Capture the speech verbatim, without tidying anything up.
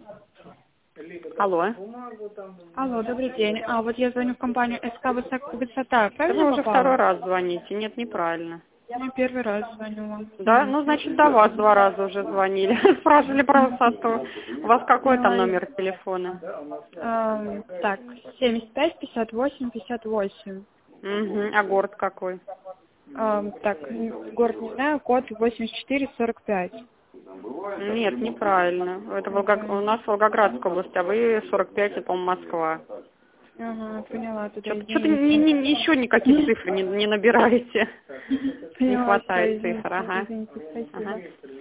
Алло. Алло, добрый день. А вот я звоню в компанию СК «Высота», высота. Это Правильно вы уже попала? второй раз звоните. Нет, неправильно. Я первый раз звоню вам. Да? Мгм. Ну, значит, до вас два раза уже звонили. Спрашивали про высоту. У вас какой там Поняла. номер телефона? Эм, так, семьдесят пять пятьдесят восемь пятьдесят восемь. Угу. А город какой? Эм, так, н- город не знаю, код восемьдесят четыре сорок пять. Нет, неправильно. Это Волгог... у Неправильно. нас Волгоградская область, а вы сорок пять, это, по-моему, Москва. Ага, поняла, тогда Что-то, что-то ни- извините. ни- еще никаких цифр не, не набираете. Не Поняла, все, хватает цифр, извините, ага. извините, Ага. спасибо.